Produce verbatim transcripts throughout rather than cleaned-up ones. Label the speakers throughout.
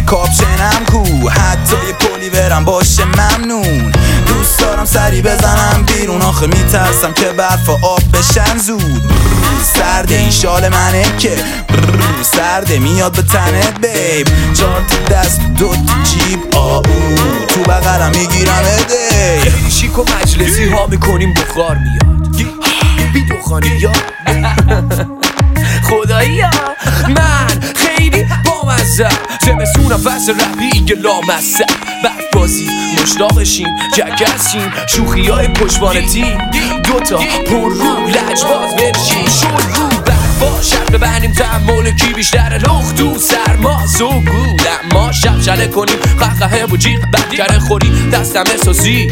Speaker 1: کاپشنم کو، حتی یه پلی برم باشه ممنون. دوست دارم سری بزنم بیرون، آخه میترسم که برف آب بشن زود. سرده این شال منه که سرده میاد به تنه بیب. چهار تا دست دو تا جیب آو تو بغلم میگیرم اده.
Speaker 2: خیلی شیک و مجلسی ها میکنیم بخار میاد بی دخانی یا خدایی ها. من خیلی بامزم زمستونم فصل رپی اینگه لامصب. برف بازی مشتاقشیم جگرسیم شوخی های پشتوانه تیم. دوتا پر رو لجباز برشیم شل رو برفا شرط ببنیم تحمل کی بیشتر لخت تو سرما سوگود. اما شب شله کنیم قهقه و جیغ بدکره خوری دستم احساسی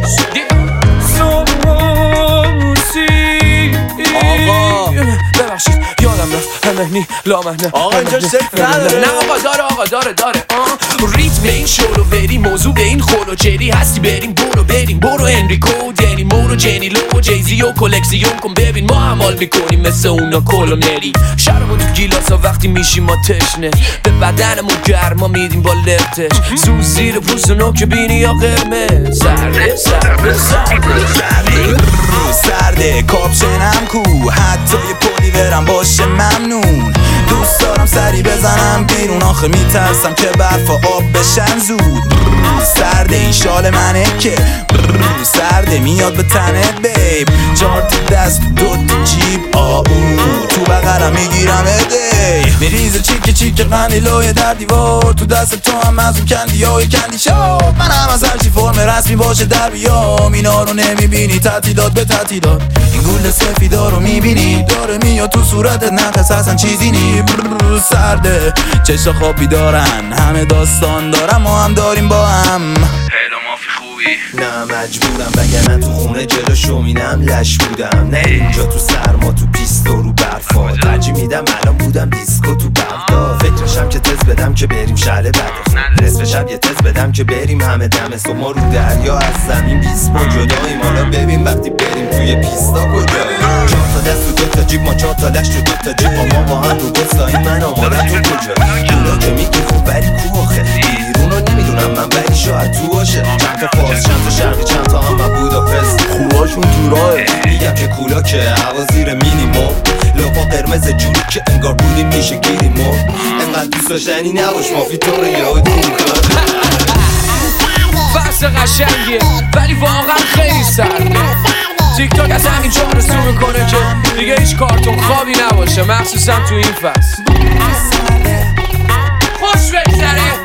Speaker 2: آقا ببخشید یادم رفت همهنی لامهنه
Speaker 3: آقا اینجا شکل نداره.
Speaker 2: نه آقا داره آقا داره داره ریتم این شلو بریم موضوع به این خلو جری هستی بریم برو بریم برو انریکو دنی مورو جنی لو جیزی و کلکسیون کن ببین ما عمال میکنیم مثل اونا کلونری. شرمو تو گیلاسا وقتی میشیم ما تشنه به بدنمون گرما میدیم با لفتش. سوز زیر پوست و نوک بینی یا قرمز سرده سرده سرده سرده
Speaker 1: سرده کاپشنم کو، حتی یه پلی برم باشه ممنون. دوست دارم سری بزنم بیرون، آخه میترسم که برف آب بشن زود. سرده این شال منه که سرده میاد به تنه بیب. چهار تا دست دو تا جیب آو تو بغلم میگیرم اده. میریزه چیک چیک قنیلوی در دیوار تو دست تو هم از اون کندی های کندی شاب. من هم از هرچی فرم رسمی باشه در بیام. اینا رو نمیبینی تعطیلات به تعطیلات. این گل سفیدا رو میبینی داره میاد تو صورتت نقص اصلا چیزی نی. سرده چشا خوابی دارن همه داستان دارم ما هم داریم با هم.
Speaker 3: هلو مافی خوبی؟ نه مجبورم وگرنه تو خونه جلو شومینم لش بودم. نه اینجا تو سرما تو پیست و رو برفا ترجیح میدم الان بودم دیسکو تو بغداد. فکرشم که تز بدم که بریم شهر بد نصف شب یه تز بدم که بریم همه دم صبح ما رو دریا از زمین بیست پا جداییم. حالا ببین وقتی بریم توی پیستا کجاییم. چهار تا دست و دو تا جیب ما چهار تا لش و دو تا جیب ما با هم رو بستاییم. من آمادم تو کجایی اونا که میگی خوب ولی کو آخه بیرونو نمیدونم من ولی شاید تو باشه. چند تا فارس چند تا شرقی چند تا هم من بوداپست خوباشون تو راه میگم که کولا که هوا زیر مینیمو لپا قرمز جوری که انگار بودیم میشه گیریمو. انقدر دوست داشتنی نباش مافی تو رو یاد میکنه.
Speaker 2: فصل قشنگیه ولی واقعا خیلی سرده. تیک تاک از همین جا رسو میکنه که دیگه هیچ کارتون خوابی نباشه مخصوصا تو این فصل. خوش بگذره